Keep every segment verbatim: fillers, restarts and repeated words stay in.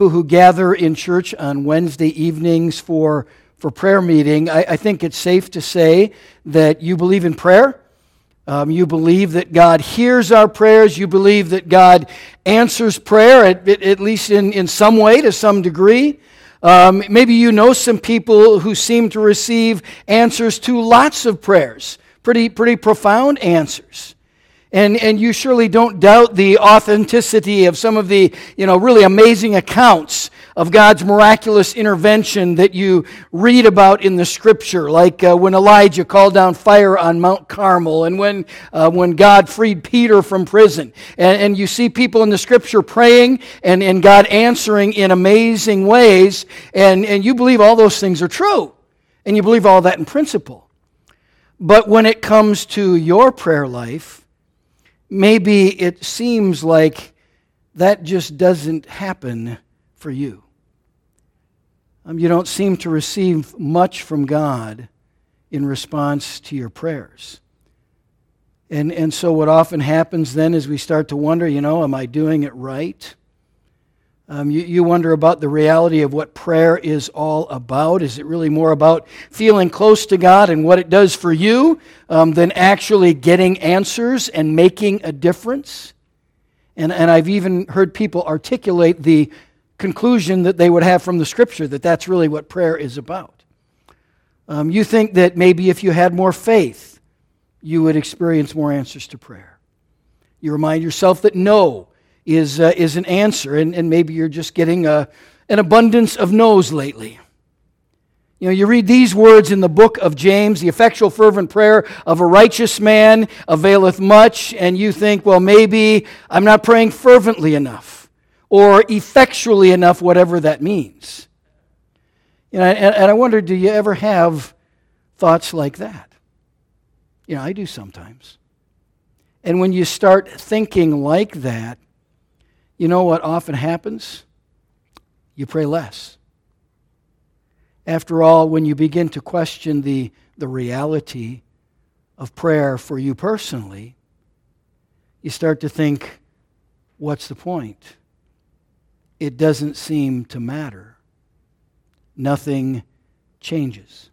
who gather in church on Wednesday evenings for, for prayer meeting, I, I think it's safe to say that you believe in prayer. Um, you believe that God hears our prayers. You believe that God answers prayer, at, at least in, in some way, to some degree. Um, maybe you know some people who seem to receive answers to lots of prayers, pretty, pretty profound answers. And, and you surely don't doubt the authenticity of some of the, you know, really amazing accounts of God's miraculous intervention that you read about in the Scripture, like uh, when Elijah called down fire on Mount Carmel, and when uh, when God freed Peter from prison. And, and you see people in the Scripture praying and, and God answering in amazing ways, and, and you believe all those things are true, and you believe all that in principle. But when it comes to your prayer life, maybe it seems like that just doesn't happen for you. Um, you don't seem to receive much from God in response to your prayers. And, and so what often happens then is we start to wonder, you know, am I doing it right? Um, you, you wonder about the reality of what prayer is all about. Is it really more about feeling close to God and what it does for you um, than actually getting answers and making a difference? And, and I've even heard people articulate the conclusion that they would have from the Scripture, that that's really what prayer is about. Um, you think that maybe if you had more faith, you would experience more answers to prayer. You remind yourself that no is uh, is an answer, and, and maybe you're just getting a, an abundance of no's lately. You know, you read these words in the book of James, the effectual fervent prayer of a righteous man availeth much, and you think, well, maybe I'm not praying fervently enough, or effectually enough, whatever that means. You know, and, and I wonder, do you ever have thoughts like that? You know, I do sometimes. And when you start thinking like that, you know what often happens? You pray less. After all, when you begin to question the, the reality of prayer for you personally, you start to think, what's the point? It doesn't seem to matter. Nothing changes.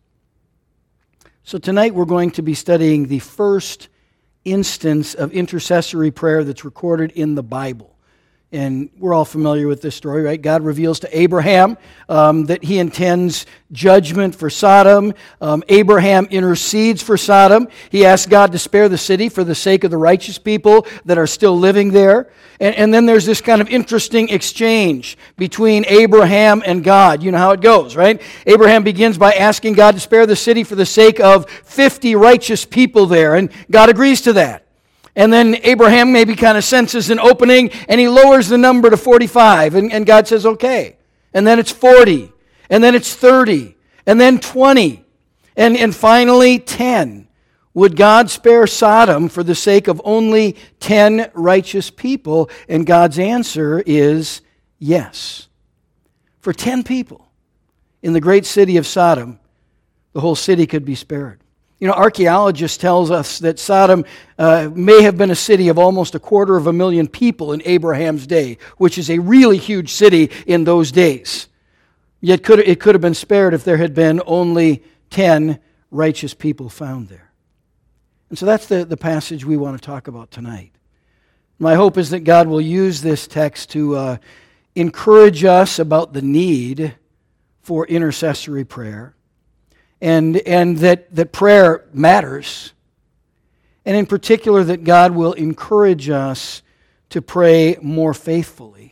So tonight we're going to be studying the first instance of intercessory prayer that's recorded in the Bible. And we're all familiar with this story, right? God reveals to Abraham um, that he intends judgment for Sodom. Um, Abraham intercedes for Sodom. He asks God to spare the city for the sake of the righteous people that are still living there. And, and then there's this kind of interesting exchange between Abraham and God. You know how it goes, right? Abraham begins by asking God to spare the city for the sake of fifty righteous people there, and God agrees to that. And then Abraham maybe kind of senses an opening, and he lowers the number to forty-five. And, and God says, okay. And then it's forty. And then it's thirty. And then twenty. And, and finally, ten. Would God spare Sodom for the sake of only ten righteous people? And God's answer is yes. For ten people in the great city of Sodom, the whole city could be spared. You know, archaeologists tell us that Sodom uh, may have been a city of almost a quarter of a million people in Abraham's day, which is a really huge city in those days. Yet could, it could have been spared if there had been only ten righteous people found there. And so that's the, the passage we want to talk about tonight. My hope is that God will use this text to uh, encourage us about the need for intercessory prayer. And, and that, that prayer matters. And in particular, that God will encourage us to pray more faithfully,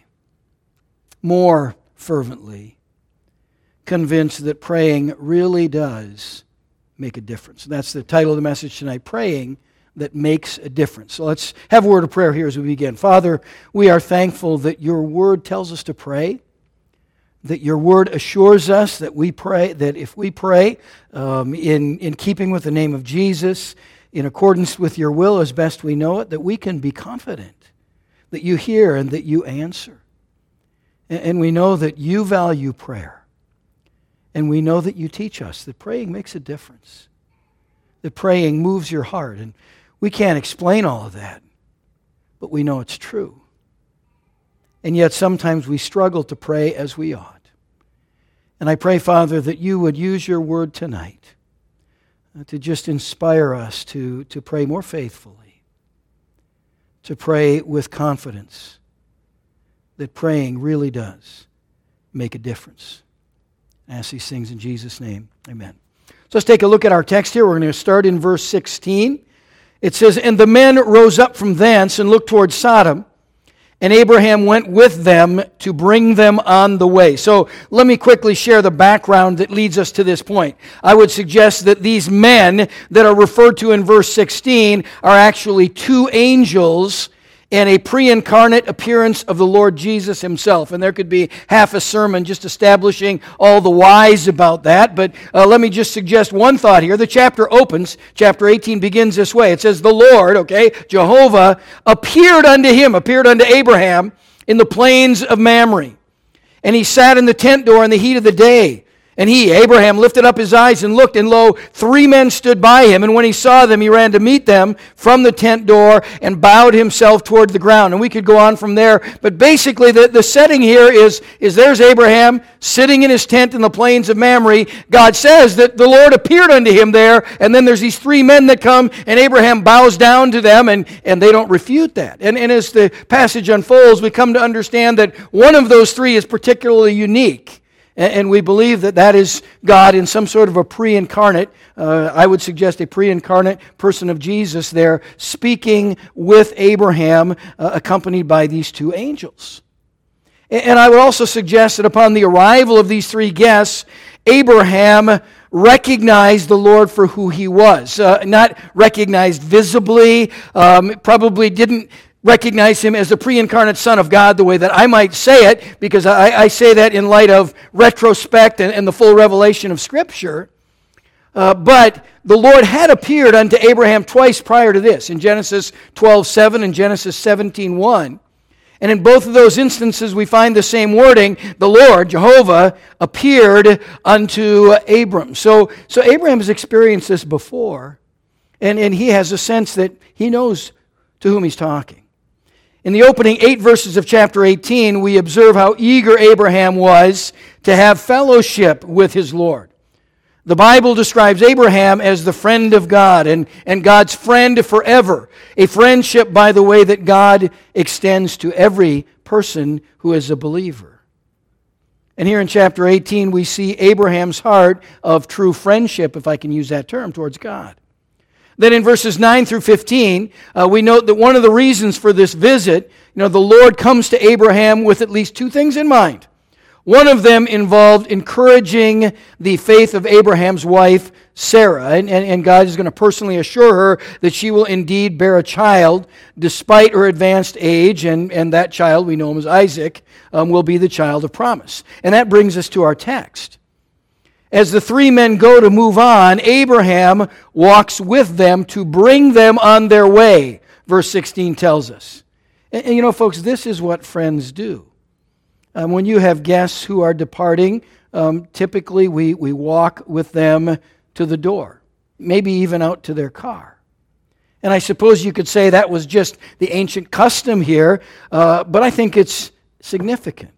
more fervently, convinced that praying really does make a difference. That's the title of the message tonight, Praying That Makes a Difference. So let's have a word of prayer here as we begin. Father, we are thankful that your word tells us to pray, that your word assures us that we pray, that if we pray um, in, in keeping with the name of Jesus, in accordance with your will as best we know it, that we can be confident that you hear and that you answer. And, and we know that you value prayer. And we know that you teach us that praying makes a difference, that praying moves your heart. And we can't explain all of that, but we know it's true. and yet sometimes we struggle to pray as we ought. And I pray, Father, that you would use your word tonight uh, to just inspire us to, to pray more faithfully, to pray with confidence, that praying really does make a difference. I ask these things in Jesus' name. Amen. So let's take a look at our text here. We're going to start in verse sixteen. It says, "And the men rose up from thence and looked toward Sodom, and Abraham went with them to bring them on the way." So let me quickly share the background that leads us to this point. I would suggest that these men that are referred to in verse sixteen are actually two angels and a pre-incarnate appearance of the Lord Jesus himself. And there could be half a sermon just establishing all the whys about that. But uh, let me just suggest one thought here. The chapter opens, chapter eighteen begins this way. It says, "The Lord," okay, Jehovah, "appeared unto him," appeared unto Abraham, "in the plains of Mamre. And he sat in the tent door in the heat of the day. And he," Abraham, "lifted up his eyes and looked, and lo, three men stood by him. And when he saw them, he ran to meet them from the tent door and bowed himself toward the ground." And we could go on from there. But basically, the, the setting here is, is there's Abraham sitting in his tent in the plains of Mamre. God says that the Lord appeared unto him there. And then there's these three men that come, and Abraham bows down to them, and, and they don't refute that. And, and as the passage unfolds, we come to understand that one of those three is particularly unique. And we believe that that is God in some sort of a pre-incarnate, uh, I would suggest a pre-incarnate person of Jesus there, speaking with Abraham, uh, accompanied by these two angels. And I would also suggest that upon the arrival of these three guests, Abraham recognized the Lord for who he was. Uh, not recognized visibly, um, probably didn't recognize him as the pre-incarnate Son of God the way that I might say it, because I, I say that in light of retrospect and, and the full revelation of Scripture. Uh, but the Lord had appeared unto Abraham twice prior to this, in Genesis twelve seven and Genesis seventeen one. And in both of those instances we find the same wording: the Lord, Jehovah, appeared unto Abram. So, so Abraham has experienced this before, and, and he has a sense that he knows to whom he's talking. In the opening eight verses of chapter eighteen, we observe how eager Abraham was to have fellowship with his Lord. The Bible describes Abraham as the friend of God, and, and God's friend forever. A friendship, by the way, that God extends to every person who is a believer. And here in chapter eighteen, we see Abraham's heart of true friendship, if I can use that term, towards God. Then in verses nine through fifteen, uh, we note that one of the reasons for this visit, you know, the Lord comes to Abraham with at least two things in mind. One of them involved encouraging the faith of Abraham's wife, Sarah, and, and, and God is going to personally assure her that she will indeed bear a child despite her advanced age, and, and that child, we know him as Isaac, um, will be the child of promise. And that brings us to our text. As the three men go to move on, Abraham walks with them to bring them on their way, verse sixteen tells us. And, and you know, folks, this is what friends do. Um, when you have guests who are departing, um, typically we, we walk with them to the door, maybe even out to their car. And I suppose you could say that was just the ancient custom here, uh, but I think it's significant.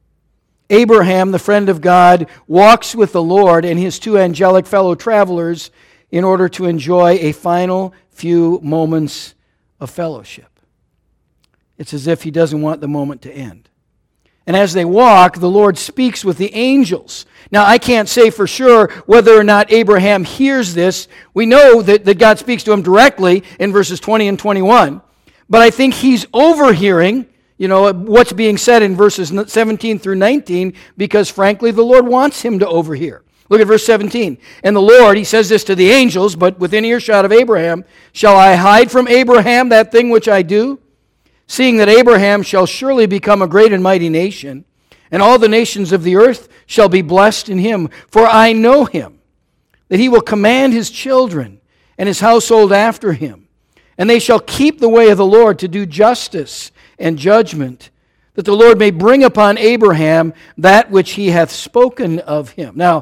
Abraham, the friend of God, walks with the Lord and his two angelic fellow travelers in order to enjoy a final few moments of fellowship. It's as if he doesn't want the moment to end. And as they walk, the Lord speaks with the angels. Now, I can't say for sure whether or not Abraham hears this. We know that, that God speaks to him directly in verses twenty and twenty-one. But I think he's overhearing, you know, what's being said in verses seventeen through nineteen, because frankly, the Lord wants him to overhear. Look at verse seventeen. And the Lord, he says this to the angels, but within earshot of Abraham, shall I hide from Abraham that thing which I do? Seeing that Abraham shall surely become a great and mighty nation, and all the nations of the earth shall be blessed in him. For I know him, that he will command his children and his household after him, and they shall keep the way of the Lord to do justice and judgment, that the Lord may bring upon Abraham that which he hath spoken of him. Now,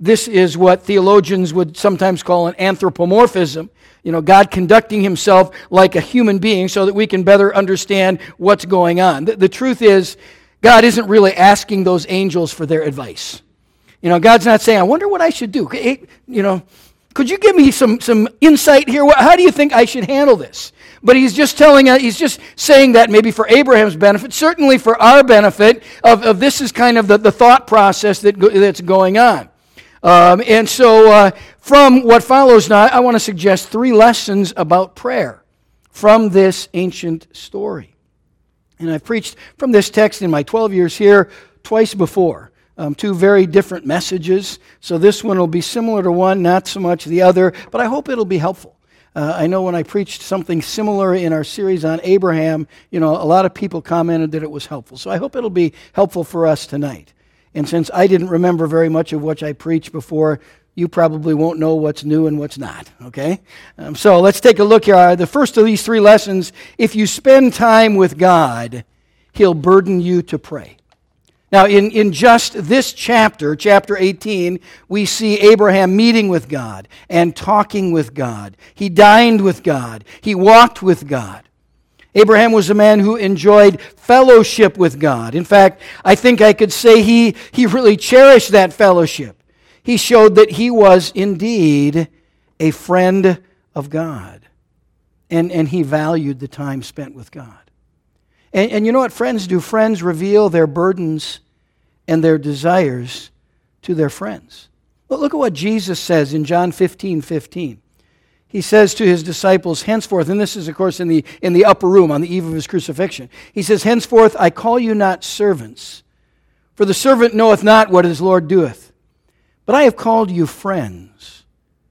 This is what theologians would sometimes call an anthropomorphism. You know, God conducting himself like a human being so that we can better understand what's going on. The, the truth is, God isn't really asking those angels for their advice. You know, God's not saying, I wonder what I should do. Hey, you know, could you give me some, some insight here? How do you think I should handle this? But he's just telling us, he's just saying that maybe for Abraham's benefit, certainly for our benefit, of, of this is kind of the, the thought process that go, that's going on. Um, and so uh, from what follows now, I want to suggest three lessons about prayer from this ancient story. And I've preached from this text in my twelve years here twice before. Um, two very different messages. So this one will be similar to one, not so much the other, but I hope it'll be helpful. Uh, I know when I preached something similar in our series on Abraham, you know, a lot of people commented that it was helpful. So I hope it'll be helpful for us tonight. And since I didn't remember very much of what I preached before, you probably won't know what's new and what's not, okay? Um, so let's take a look here. The first of these three lessons, if you spend time with God, he'll burden you to pray. Now, in, in just this chapter, chapter eighteen, we see Abraham meeting with God and talking with God. He dined with God. He walked with God. Abraham was a man who enjoyed fellowship with God. In fact, I think I could say he, he really cherished that fellowship. He showed that he was indeed a friend of God. And, and he valued the time spent with God. And, and you know what friends do? Friends reveal their burdens and their desires to their friends. But look at what Jesus says in John fifteen fifteen. He says to his disciples, henceforth, and this is, of course, in the, in the upper room on the eve of his crucifixion. He says, henceforth I call you not servants, for the servant knoweth not what his Lord doeth. But I have called you friends.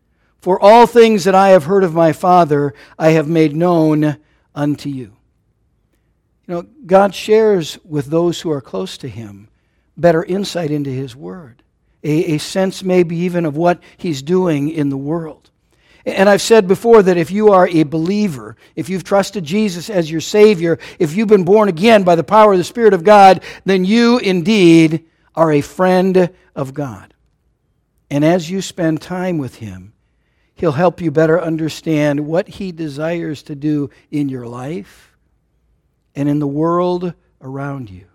For all things that I have heard of my Father, I have made known unto you. You know, God shares with those who are close to him better insight into his word, a, a sense maybe even of what he's doing in the world. And I've said before that if you are a believer, if you've trusted Jesus as your Savior, if you've been born again by the power of the Spirit of God, then you indeed are a friend of God. And as you spend time with him, he'll help you better understand what he desires to do in your life and in the world around you.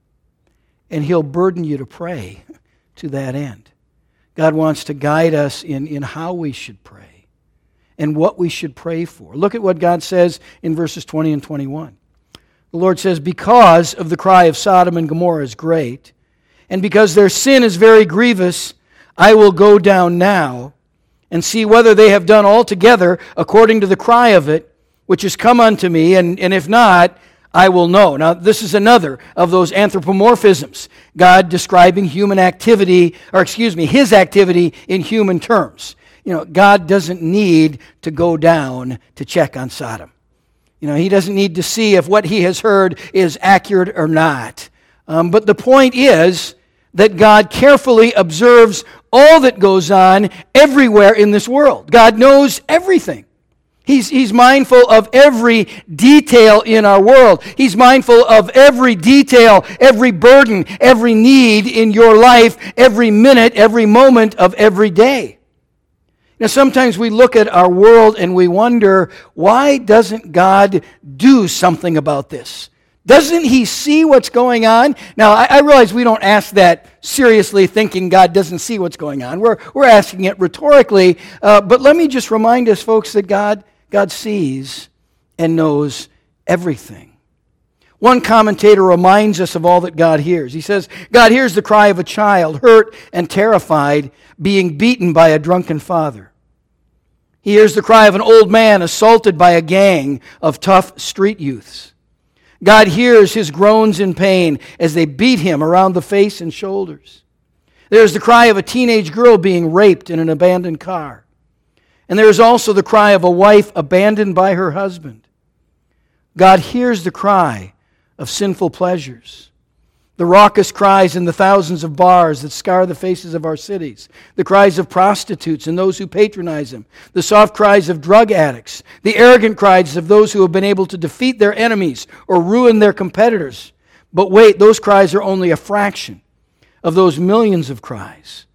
And he'll burden you to pray to that end. God wants to guide us in, in how we should pray and what we should pray for. Look at what God says in verses twenty and twenty-one. The Lord says, because of the cry of Sodom and Gomorrah is great, and because their sin is very grievous, I will go down now and see whether they have done altogether according to the cry of it, which has come unto me, and, and if not, I will know. Now, this is another of those anthropomorphisms. God describing human activity, or excuse me, his activity in human terms. You know, God doesn't need to go down to check on Sodom. You know, he doesn't need to see if what he has heard is accurate or not. Um, but the point is that God carefully observes all that goes on everywhere in this world. God knows everything. He's, he's mindful of every detail in our world. He's mindful of every detail, every burden, every need in your life, every minute, every moment of every day. Now, sometimes we look at our world and we wonder, why doesn't God do something about this? Doesn't he see what's going on? Now, I, I realize we don't ask that seriously, thinking God doesn't see what's going on. We're, we're asking it rhetorically. Uh, but let me just remind us, folks, that God, God sees and knows everything. One commentator reminds us of all that God hears. He says, God hears the cry of a child, hurt and terrified, being beaten by a drunken father. He hears the cry of an old man assaulted by a gang of tough street youths. God hears his groans in pain as they beat him around the face and shoulders. There's the cry of a teenage girl being raped in an abandoned car. And there is also the cry of a wife abandoned by her husband. God hears the cry of sinful pleasures, the raucous cries in the thousands of bars that scar the faces of our cities, the cries of prostitutes and those who patronize them, the soft cries of drug addicts, the arrogant cries of those who have been able to defeat their enemies or ruin their competitors. But wait, those cries are only a fraction of those millions of cries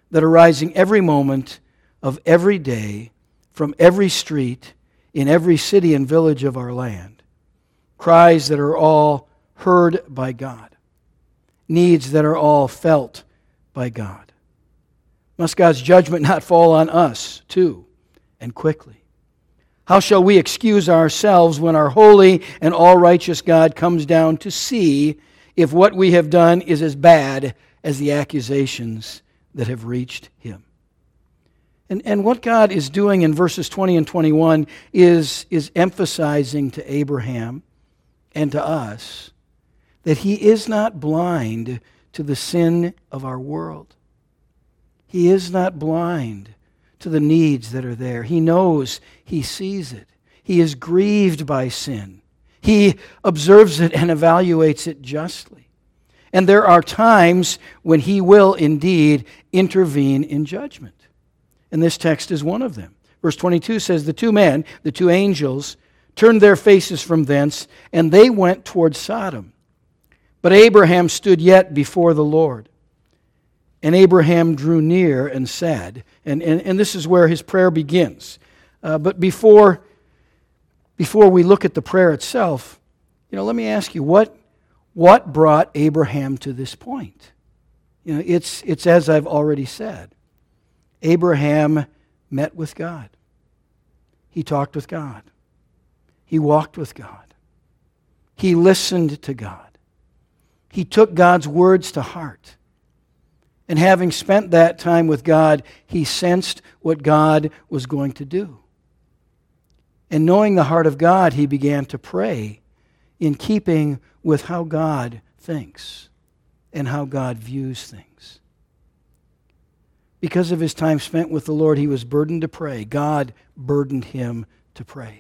that are rising every moment of every day from every street in every city and village of our land. Cries that are all heard by God. Needs that are all felt by God. Must God's judgment not fall on us, too, and quickly? How shall we excuse ourselves when our holy and all-righteous God comes down to see if what we have done is as bad as the accusations that have reached Him? And, and what God is doing in verses twenty and twenty-one is, is emphasizing to Abraham and to us that He is not blind to the sin of our world. He is not blind to the needs that are there. He knows, He sees it. He is grieved by sin. He observes it and evaluates it justly. And there are times when He will indeed intervene in judgment. And this text is one of them. Verse twenty-two says, the two men, the two angels, turned their faces from thence, and they went toward Sodom. But Abraham stood yet before the Lord. And Abraham drew near and said, and, and, and this is where his prayer begins. Uh, but before, before we look at the prayer itself, you know, let me ask you, what, what brought Abraham to this point? You know, it's, it's as I've already said. Abraham met with God. He talked with God. He walked with God. He listened to God. He took God's words to heart. And having spent that time with God, he sensed what God was going to do. And knowing the heart of God, he began to pray in keeping with how God thinks and how God views things. Because of his time spent with the Lord, he was burdened to pray. God burdened him to pray.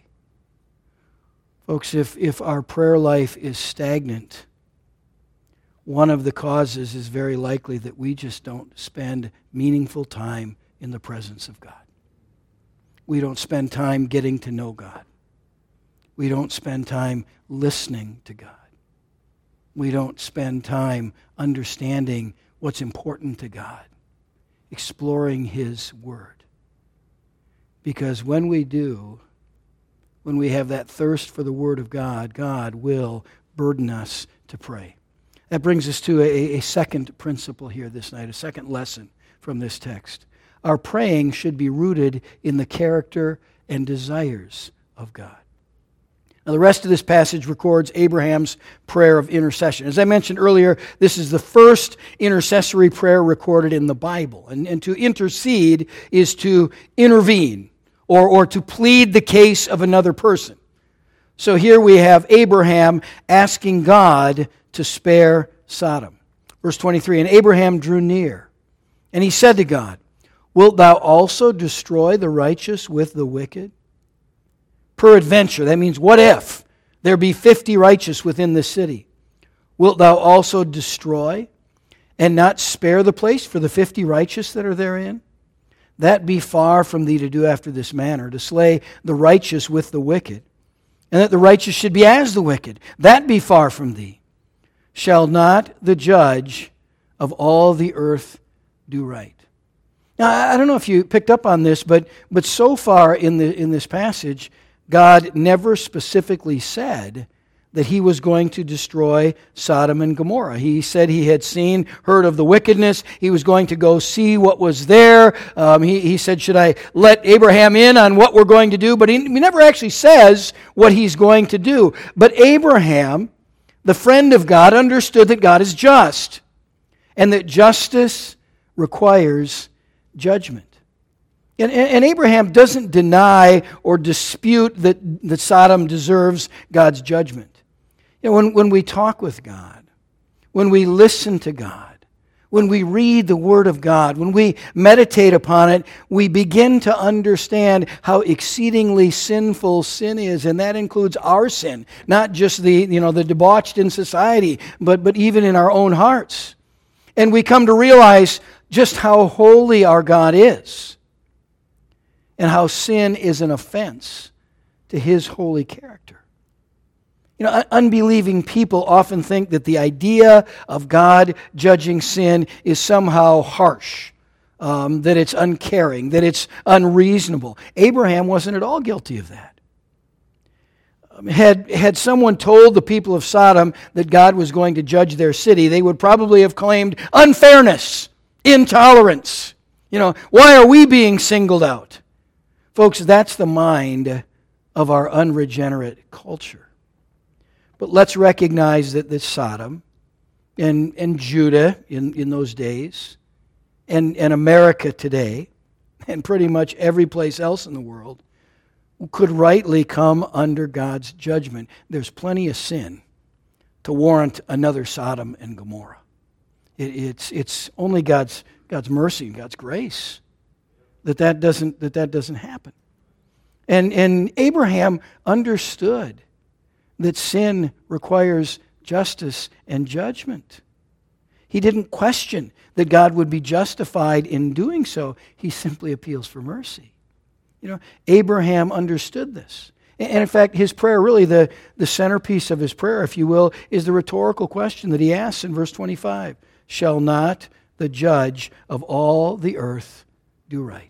Folks, if, if our prayer life is stagnant, one of the causes is very likely that we just don't spend meaningful time in the presence of God. We don't spend time getting to know God. We don't spend time listening to God. We don't spend time understanding what's important to God, exploring His Word. Because when we do, when we have that thirst for the Word of God, God will burden us to pray. That brings us to a, a second principle here this night, a second lesson from this text. Our praying should be rooted in the character and desires of God. Now, the rest of this passage records Abraham's prayer of intercession. As I mentioned earlier, this is the first intercessory prayer recorded in the Bible. And, and to intercede is to intervene or, or to plead the case of another person. So here we have Abraham asking God to spare Sodom. Verse twenty-three, and Abraham drew near, and he said to God, wilt thou also destroy the righteous with the wicked? Peradventure, that means what if there be fifty righteous within the city? Wilt thou also destroy and not spare the place for the fifty righteous that are therein? That be far from thee to do after this manner, to slay the righteous with the wicked, and that the righteous should be as the wicked. That be far from thee. Shall not the judge of all the earth do right? Now, I don't know if you picked up on this, but, but so far in, the, in this passage, God never specifically said that He was going to destroy Sodom and Gomorrah. He said He had seen, heard of the wickedness. He was going to go see what was there. Um, he, he said, should I let Abraham in on what we're going to do? But he, he never actually says what He's going to do. But Abraham, the friend of God, understood that God is just and that justice requires judgment. And, and Abraham doesn't deny or dispute that, that Sodom deserves God's judgment. You know, when, when we talk with God, when we listen to God, when we read the Word of God, when we meditate upon it, we begin to understand how exceedingly sinful sin is, and that includes our sin, not just the, you know, the debauched in society, but, but even in our own hearts. And we come to realize just how holy our God is, and how sin is an offense to His holy character. You know, unbelieving people often think that the idea of God judging sin is somehow harsh, um, that it's uncaring, that it's unreasonable. Abraham wasn't at all guilty of that. Um, had, had someone told the people of Sodom that God was going to judge their city, they would probably have claimed unfairness, intolerance. You know, why are we being singled out? Folks, that's the mind of our unregenerate culture. But let's recognize that this Sodom and, and Judah in, in those days and, and America today and pretty much every place else in the world could rightly come under God's judgment. There's plenty of sin to warrant another Sodom and Gomorrah. It, it's, it's only God's, God's mercy and God's grace that that doesn't, that that doesn't happen. And, and Abraham understood that sin requires justice and judgment. He didn't question that God would be justified in doing so. He simply appeals for mercy. You know, Abraham understood this. And in fact, his prayer, really the, the centerpiece of his prayer, if you will, is the rhetorical question that he asks in verse twenty-five. Shall not the judge of all the earth do right?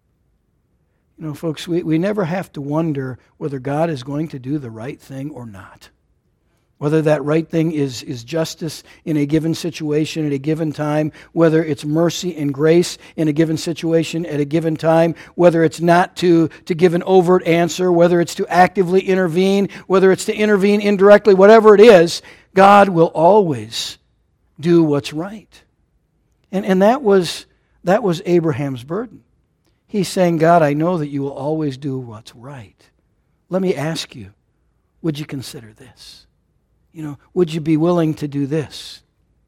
You know, folks, we, we never have to wonder whether God is going to do the right thing or not. Whether that right thing is, is justice in a given situation at a given time, whether it's mercy and grace in a given situation at a given time, whether it's not to, to give an overt answer, whether it's to actively intervene, whether it's to intervene indirectly, whatever it is, God will always do what's right. And, and that was, that was Abraham's burden. He's saying, God, I know that you will always do what's right. Let me ask you, would you consider this? You know, would you be willing to do this?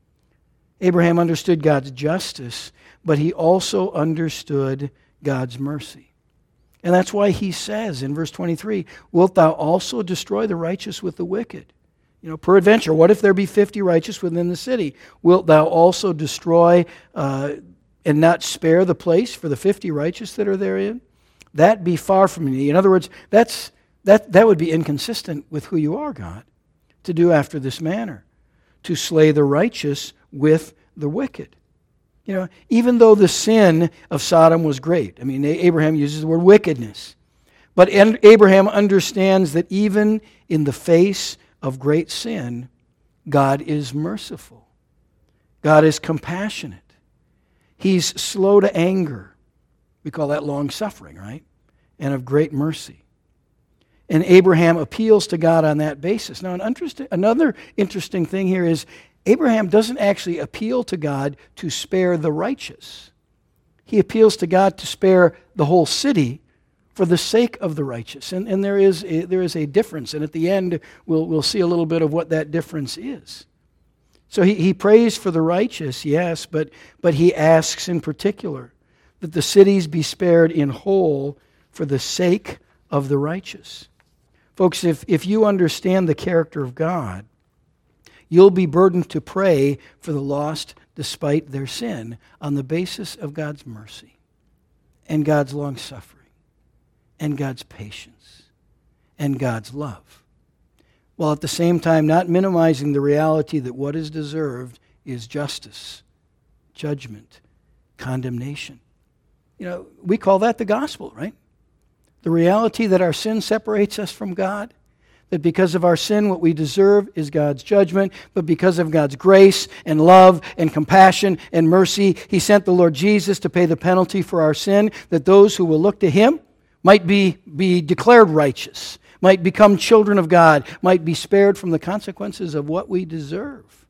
Abraham understood God's justice, but he also understood God's mercy. And that's why he says in verse twenty-three, wilt thou also destroy the righteous with the wicked? You know, peradventure, what if there be fifty righteous within the city? Wilt thou also destroy uh, and not spare the place for the fifty righteous that are therein? That be far from me. In other words, that's that that would be inconsistent with who you are, God, to do after this manner, to slay the righteous with the wicked. You know, even though the sin of Sodom was great, I mean, Abraham uses the word wickedness, but Abraham understands that even in the face of great sin, God is merciful. God is compassionate. He's slow to anger. We call that long-suffering, right? And of great mercy. And Abraham appeals to God on that basis. Now, an interesting, another interesting thing here is Abraham doesn't actually appeal to God to spare the righteous. He appeals to God to spare the whole city for the sake of the righteous. And, and there is a, there is a difference. And at the end, we'll, we'll see a little bit of what that difference is. So he, he prays for the righteous, yes, but, but he asks in particular that the cities be spared in whole for the sake of the righteous. Folks, if, if you understand the character of God, you'll be burdened to pray for the lost despite their sin on the basis of God's mercy and God's long-suffering and God's patience and God's love, while at the same time not minimizing the reality that what is deserved is justice, judgment, condemnation. You know, we call that the gospel, right? The reality that our sin separates us from God, that because of our sin, what we deserve is God's judgment, but because of God's grace and love and compassion and mercy, He sent the Lord Jesus to pay the penalty for our sin, that those who will look to Him might be, be declared righteous, might become children of God, might be spared from the consequences of what we deserve.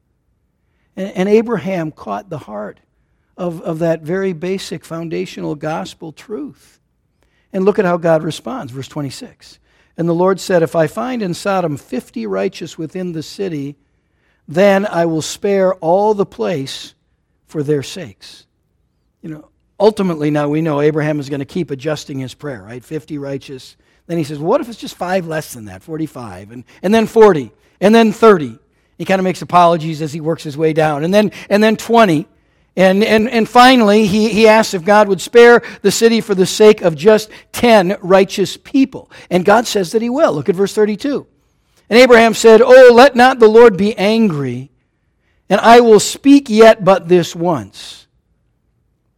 And, and Abraham caught the heart of, of that very basic foundational gospel truth. And look at how God responds, verse twenty-six. And the Lord said, if I find in Sodom fifty righteous within the city, then I will spare all the place for their sakes. You know, ultimately now we know Abraham is going to keep adjusting his prayer, right? fifty righteous. Then he says, well, what if it's just five less than that, forty-five, and, and then forty, and then thirty. He kind of makes apologies as he works his way down. And then and then twenty. And, and, and finally, he, he asks if God would spare the city for the sake of just ten righteous people. And God says that He will. Look at verse thirty-two. And Abraham said, oh, let not the Lord be angry, and I will speak yet but this once.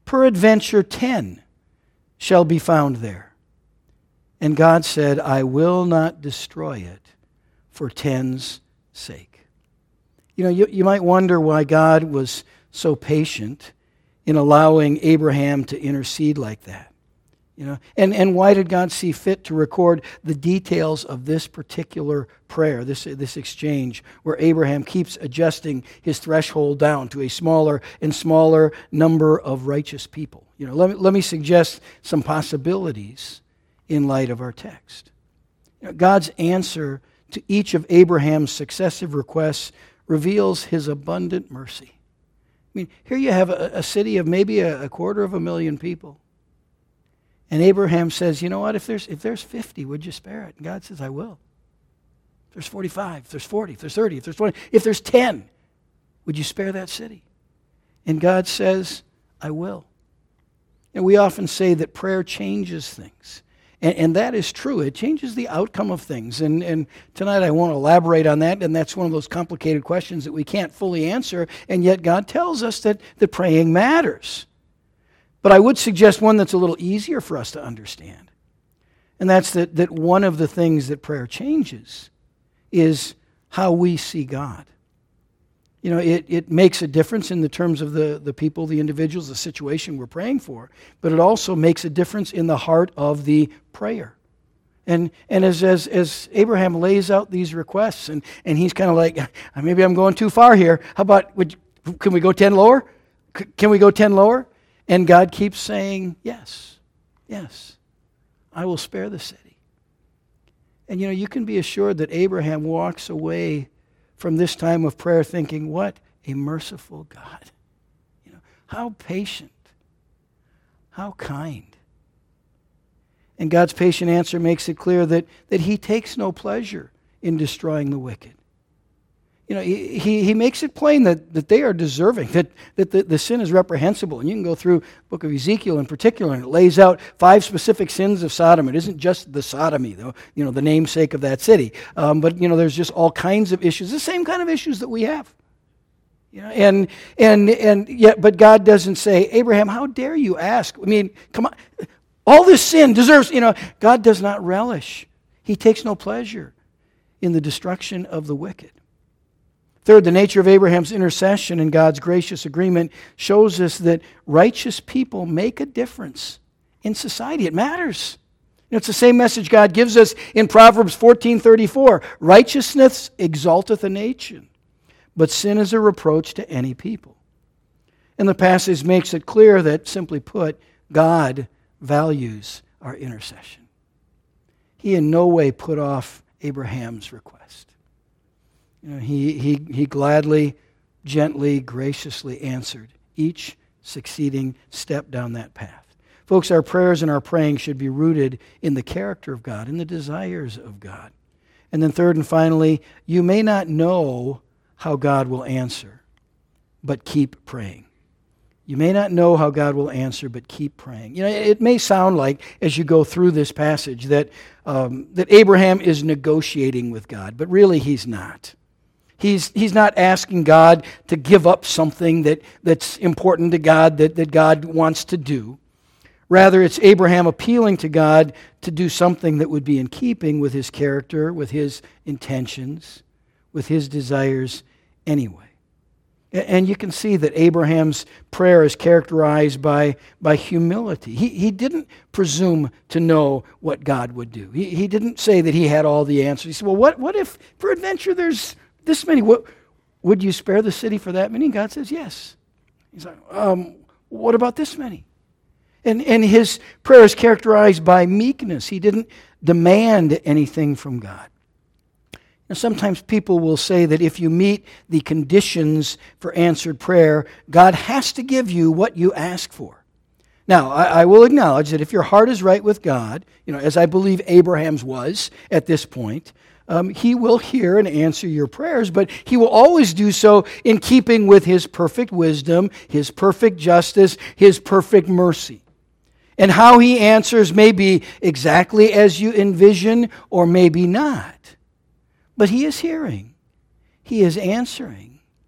peradventure ten shall be found there. And God said, I will not destroy it for ten's sake. You know, you, you might wonder why God was so patient in allowing Abraham to intercede like that. You know, and, and why did God see fit to record the details of this particular prayer, this, this exchange, where Abraham keeps adjusting his threshold down to a smaller and smaller number of righteous people? You know, let me, let me suggest some possibilities in light of our text. You know, God's answer to each of Abraham's successive requests reveals his abundant mercy. I mean, here you have a, a city of maybe a, a quarter of a million people. And Abraham says, you know what, if there's if there's fifty, would you spare it? And God says, I will. If there's forty-five, if there's forty, if there's thirty, if there's twenty, if there's ten, would you spare that city? And God says, I will. And we often say that prayer changes things. And, and that is true. It changes the outcome of things. And, and tonight I won't elaborate on that, and that's one of those complicated questions that we can't fully answer, and yet God tells us that, that praying matters. But I would suggest one that's a little easier for us to understand. And that's that, that one of the things that prayer changes is how we see God. You know, it, it makes a difference in the terms of the, the people, the individuals, the situation we're praying for, but it also makes a difference in the heart of the prayer. And and as as, as Abraham lays out these requests, and, and he's kind of like, maybe I'm going too far here. How about, would, can we go ten lower? C- can we go ten lower? And God keeps saying, yes, yes, I will spare the city. And you know, you can be assured that Abraham walks away from this time of prayer thinking, what a merciful God. You know, how patient, how kind. And God's patient answer makes it clear that, that he takes no pleasure in destroying the wicked. You know, he, he, he makes it plain that, that they are deserving, that, that the, the sin is reprehensible. And you can go through the book of Ezekiel in particular, and it lays out five specific sins of Sodom. It isn't just the sodomy, though, you know, the namesake of that city. Um, but, you know, there's just all kinds of issues, the same kind of issues that we have. You know, and, and, and yet, but God doesn't say, Abraham, how dare you ask? I mean, come on. All this sin deserves, you know, God does not relish. He takes no pleasure in the destruction of the wicked. Third, the nature of Abraham's intercession and God's gracious agreement shows us that righteous people make a difference in society. It matters. You know, it's the same message God gives us in Proverbs fourteen thirty-four. Righteousness exalteth a nation, but sin is a reproach to any people. And the passage makes it clear that, simply put, God values our intercession. He in no way put off Abraham's request. You know, he, he, he gladly, gently, graciously answered each succeeding step down that path. Folks, our prayers and our praying should be rooted in the character of God, in the desires of God. And then third and finally, you may not know how God will answer, but keep praying. You may not know how God will answer, but keep praying. You know, it may sound like, as you go through this passage, that, um, that Abraham is negotiating with God, but really he's not. He's, he's not asking God to give up something that, that's important to God, that, that God wants to do. Rather, it's Abraham appealing to God to do something that would be in keeping with his character, with his intentions, with his desires anyway. And you can see that Abraham's prayer is characterized by, by humility. He, he didn't presume to know what God would do. He, he didn't say that he had all the answers. He said, well, what, what if, peradventure, there's this many? What, would you spare the city for that many? And God says, yes. He's like, um, what about this many? And, and his prayer is characterized by meekness. He didn't demand anything from God. Now, sometimes people will say that if you meet the conditions for answered prayer, God has to give you what you ask for. Now, I, I will acknowledge that if your heart is right with God, you know, as I believe Abraham's was at this point, um, he will hear and answer your prayers, but he will always do so in keeping with his perfect wisdom, his perfect justice, his perfect mercy. And how he answers may be exactly as you envision or maybe not. But he is hearing. He is answering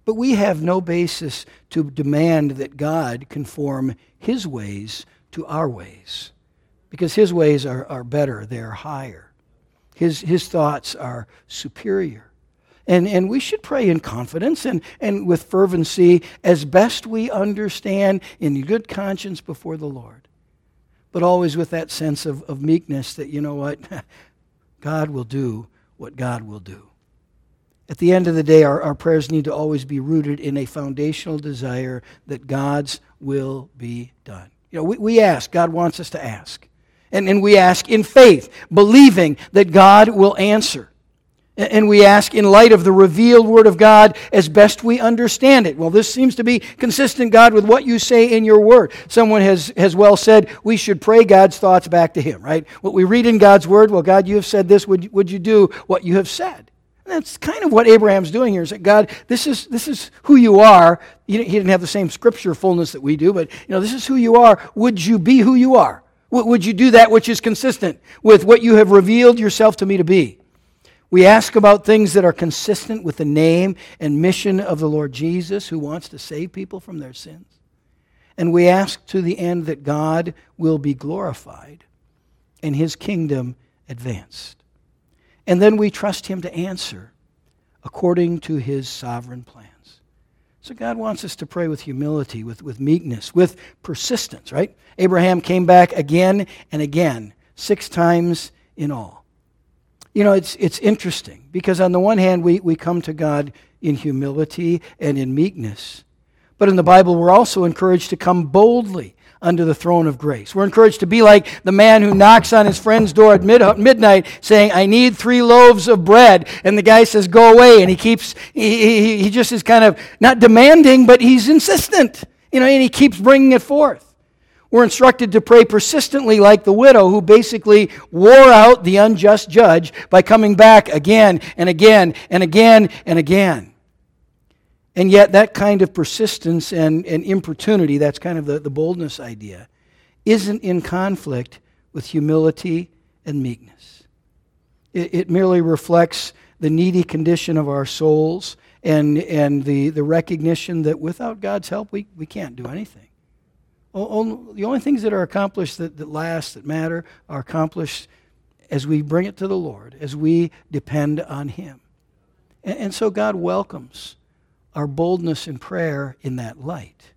But we have no basis to demand that God conform his ways to our ways, because his ways are, are better, they are higher. His, his thoughts are superior. And, and we should pray in confidence and, and with fervency as best we understand in good conscience before the Lord. But always with that sense of, of meekness that, you know what, God will do what God will do. At the end of the day, our, our prayers need to always be rooted in a foundational desire that God's will be done. You know, we, we ask, God wants us to ask. And, and we ask in faith, believing that God will answer. And we ask in light of the revealed Word of God as best we understand it. Well, this seems to be consistent, God, with what you say in your Word. Someone has, has well said we should pray God's thoughts back to Him, right? What we read in God's Word, well, God, you have said this. Would, would you do what you have said? And that's kind of what Abraham's doing here. Is that, God, this is, this is who you are. He didn't have the same Scripture fullness that we do, but you know, this is who you are. Would you be who you are? Would you do that which is consistent with what you have revealed yourself to me to be? We ask about things that are consistent with the name and mission of the Lord Jesus, who wants to save people from their sins. And we ask to the end that God will be glorified and his kingdom advanced. And then we trust him to answer according to his sovereign plans. So God wants us to pray with humility, with, with meekness, with persistence, right? Abraham came back again and again, six times in all. You know, it's it's interesting because on the one hand, we, we come to God in humility and in meekness. But in the Bible, we're also encouraged to come boldly under the throne of grace. We're encouraged to be like the man who knocks on his friend's door at mid- midnight saying, I need three loaves of bread. And the guy says, go away. And he keeps, he, he, he just is kind of not demanding, but he's insistent. You know, and he keeps bringing it forth. We're instructed to pray persistently like the widow who basically wore out the unjust judge by coming back again and again and again and again. And yet that kind of persistence and, and importunity, that's kind of the, the boldness idea, isn't in conflict with humility and meekness. It, it merely reflects the needy condition of our souls and, and the, the recognition that without God's help, we, we can't do anything. The only things that are accomplished that, that last, that matter, are accomplished as we bring it to the Lord, as we depend on him. And, and so God welcomes our boldness in prayer in that light,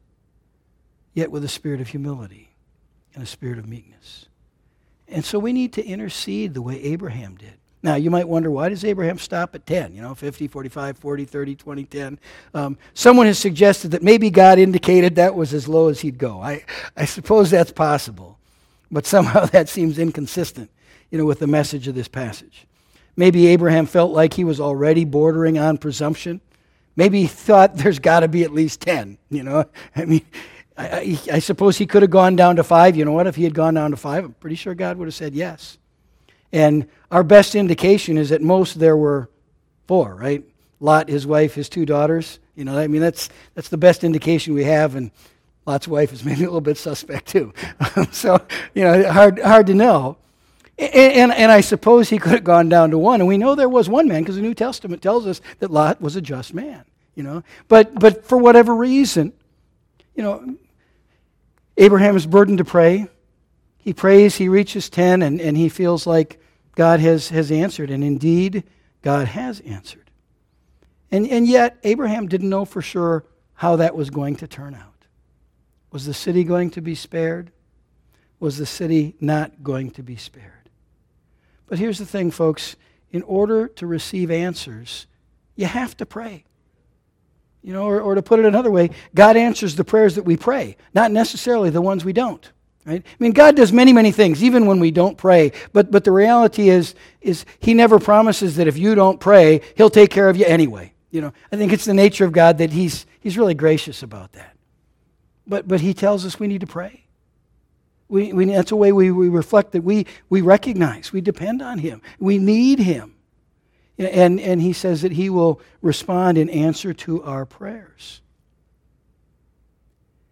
yet with a spirit of humility and a spirit of meekness. And so we need to intercede the way Abraham did. Now, you might wonder, why does Abraham stop at ten? You know, fifty, forty-five, forty, thirty, twenty, ten. Um, someone has suggested that maybe God indicated that was as low as he'd go. I, I suppose that's possible. But somehow that seems inconsistent, you know, with the message of this passage. Maybe Abraham felt like he was already bordering on presumption. Maybe he thought there's got to be at least ten, you know. I mean, I, I, I suppose he could have gone down to five. You know what? If he had gone down to five, I'm pretty sure God would have said yes. And our best indication is at most there were four, right? Lot, his wife, his two daughters. You know, I mean, that's that's the best indication we have, and Lot's wife is maybe a little bit suspect too. So, you know, hard hard to know. And, and, and I suppose he could have gone down to one. And we know there was one man because the New Testament tells us that Lot was a just man, you know. But but for whatever reason, you know, Abraham is burdened to pray. He prays, he reaches ten, and, and he feels like God has, has answered. And indeed, God has answered. And, and yet, Abraham didn't know for sure how that was going to turn out. Was the city going to be spared? Was the city not going to be spared? But here's the thing, folks. In order to receive answers, you have to pray. You know, or, or to put it another way, God answers the prayers that we pray, not necessarily the ones we don't. Right? I mean, God does many, many things, even when we don't pray. But but the reality is, is he never promises that if you don't pray, he'll take care of you anyway. You know, I think it's the nature of God that he's he's really gracious about that. But but he tells us we need to pray. We, we that's a way we, we reflect that we we recognize, we depend on him. We need him. And and he says that he will respond in answer to our prayers.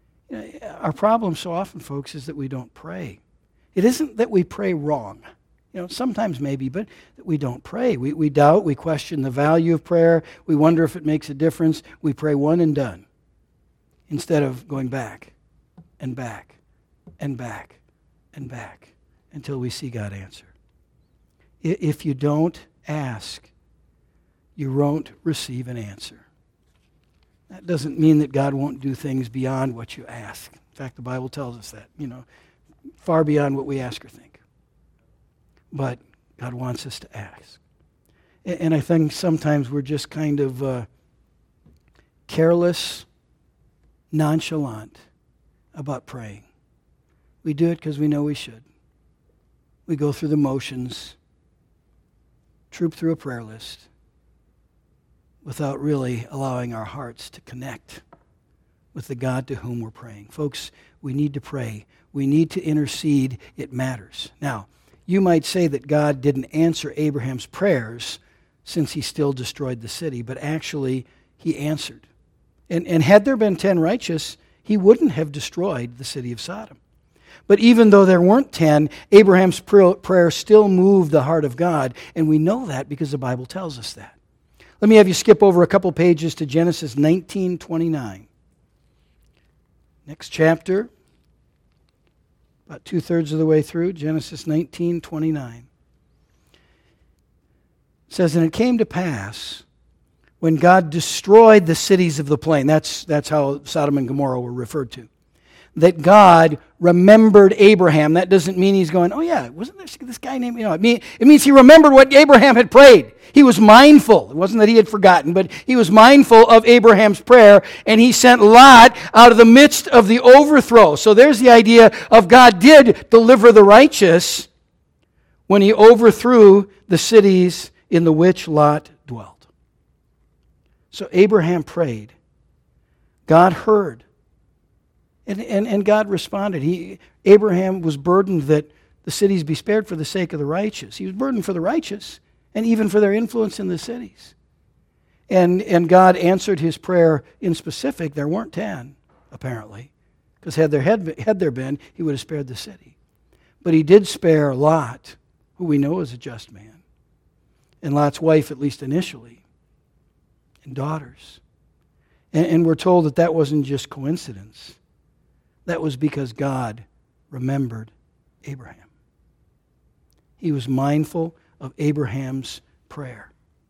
Our problem so often, folks, is that we don't pray. It isn't that we pray wrong. You know, sometimes maybe, but we don't pray. We, we doubt, we question the value of prayer, we wonder if it makes a difference. We pray one and done instead of going back and back and back and back until we see God answer. If you don't ask, you won't receive an answer. That doesn't mean that God won't do things beyond what you ask. In fact, the Bible tells us that, you know, far beyond what we ask or think. But God wants us to ask. And I think sometimes we're just kind of uh, careless, nonchalant about praying. We do it because we know we should. We go through the motions, troop through a prayer list, without really allowing our hearts to connect with the God to whom we're praying. Folks, we need to pray. We need to intercede. It matters. Now, you might say that God didn't answer Abraham's prayers since he still destroyed the city, but actually he answered. And, and had there been ten righteous, he wouldn't have destroyed the city of Sodom. But even though there weren't ten, Abraham's prayer still moved the heart of God, and we know that because the Bible tells us that. Let me have you skip over a couple pages to Genesis nineteen twenty-nine. Next chapter, about two-thirds of the way through, Genesis nineteen twenty-nine. It says, "And it came to pass, when God destroyed the cities of the plain," that's, that's how Sodom and Gomorrah were referred to, "that God remembered Abraham." That doesn't mean he's going, oh yeah, wasn't there this guy named, you know, it, mean, it means he remembered what Abraham had prayed. He was mindful. It wasn't that he had forgotten, but he was mindful of Abraham's prayer, and he sent Lot out of the midst of the overthrow. So there's the idea of God did deliver the righteous when he overthrew the cities in the which Lot dwelt. So Abraham prayed. God heard. And, and, and God responded. He, Abraham was burdened that the cities be spared for the sake of the righteous. He was burdened for the righteous and even for their influence in the cities. And, and God answered his prayer in specific. There weren't ten, apparently, because had there, had, had there been, he would have spared the city. But he did spare Lot, who we know is a just man, and Lot's wife, at least initially, and daughters. And, and we're told that that wasn't just coincidence. That was because God remembered Abraham. He was mindful of Abraham's prayer.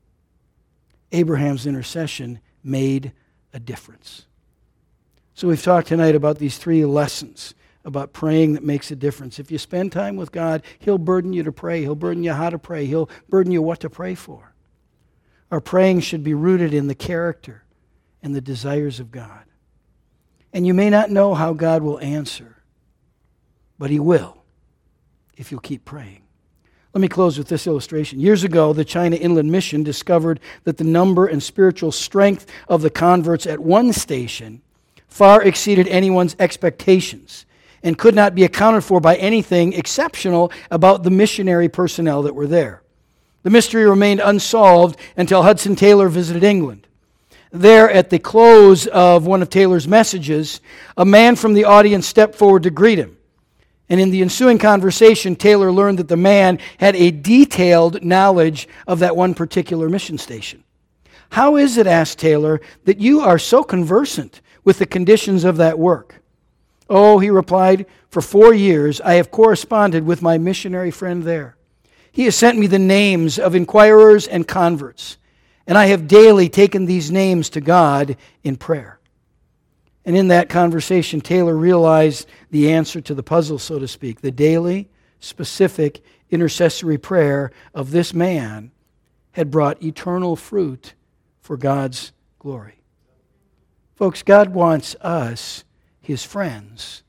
Abraham's intercession made a difference. So we've talked tonight about these three lessons about praying that makes a difference. If you spend time with God, he'll burden you to pray. He'll burden you how to pray. He'll burden you what to pray for. Our praying should be rooted in the character and the desires of God. And you may not know how God will answer, but he will if you'll keep praying. Let me close with this illustration. Years ago, the China Inland Mission discovered that the number and spiritual strength of the converts at one station far exceeded anyone's expectations and could not be accounted for by anything exceptional about the missionary personnel that were there. The mystery remained unsolved until Hudson Taylor visited England. There, at the close of one of Taylor's messages, a man from the audience stepped forward to greet him. And in the ensuing conversation, Taylor learned that the man had a detailed knowledge of that one particular mission station. "How is it," asked Taylor, "that you are so conversant with the conditions of that work?" "Oh," he replied, "for four years I have corresponded with my missionary friend there. He has sent me the names of inquirers and converts, and I have daily taken these names to God in prayer." And in that conversation, Taylor realized the answer to the puzzle, so to speak. The daily, specific, intercessory prayer of this man had brought eternal fruit for God's glory. Folks, God wants us, his friends,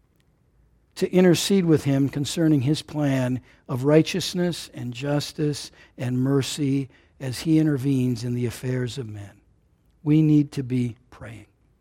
to intercede with him concerning his plan of righteousness and justice and mercy as he intervenes in the affairs of men. We need to be praying.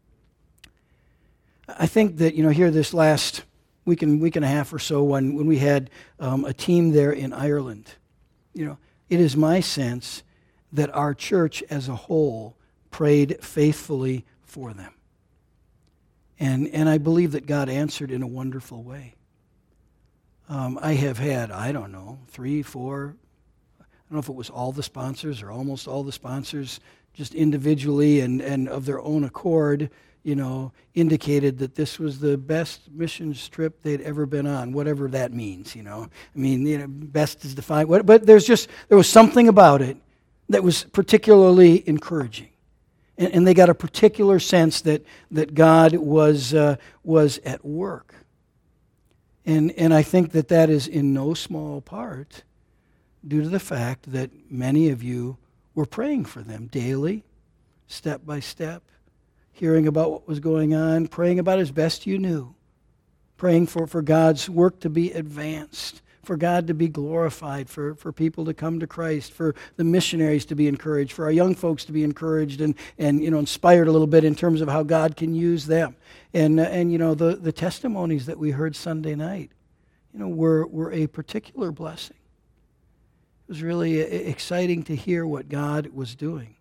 I think that, you know, here this last week and week and a half or so when, when we had um, a team there in Ireland, you know, it is my sense that our church as a whole prayed faithfully for them. And, and I believe that God answered in a wonderful way. Um, I have had, I don't know, three, four, I don't know if it was all the sponsors or almost all the sponsors, just individually and, and of their own accord, you know, indicated that this was the best missions trip they'd ever been on, whatever that means, you know. I mean, you know, best is defined, what, but there's just, there was something about it that was particularly encouraging. And, and they got a particular sense that, that God was, uh, was at work. And, and I think that that is in no small part due to the fact that many of you were praying for them daily, step by step, hearing about what was going on, praying about as best you knew, praying for, for God's work to be advanced, for God to be glorified, for, for people to come to Christ, for the missionaries to be encouraged, for our young folks to be encouraged and, and you know, inspired a little bit in terms of how God can use them. And, uh, and you know, the, the testimonies that we heard Sunday night, you know, were, were a particular blessing. It was really exciting to hear what God was doing.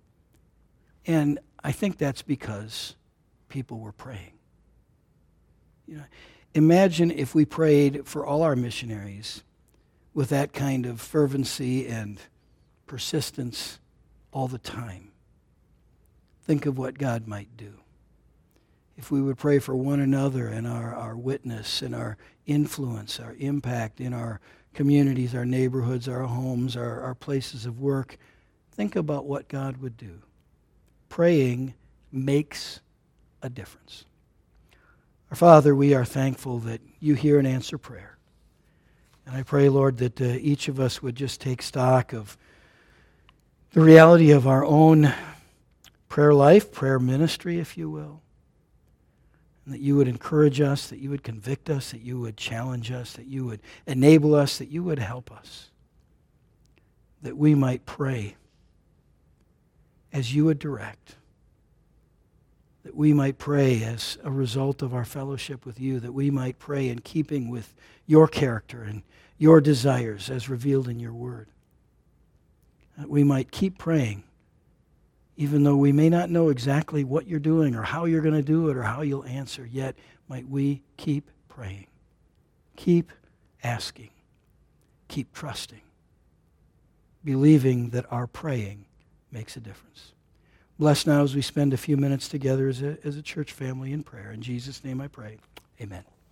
And I think that's because people were praying. You know, imagine if we prayed for all our missionaries with that kind of fervency and persistence all the time. Think of what God might do. If we would pray for one another and our, our witness and our influence, our impact in our communities, our neighborhoods, our homes, our, our places of work, think about what God would do. Praying makes a difference. Our Father, we are thankful that you hear and answer prayer. And I pray, Lord, that uh, each of us would just take stock of the reality of our own prayer life, prayer ministry, if you will. And that you would encourage us, that you would convict us, that you would challenge us, that you would enable us, that you would help us. That we might pray as you would direct. That we might pray as a result of our fellowship with you, that we might pray in keeping with your character and your desires as revealed in your word. That we might keep praying, even though we may not know exactly what you're doing or how you're going to do it or how you'll answer, yet might we keep praying, keep asking, keep trusting, believing that our praying makes a difference. Bless now as we spend a few minutes together as a, as a church family in prayer. In Jesus' name I pray. Amen.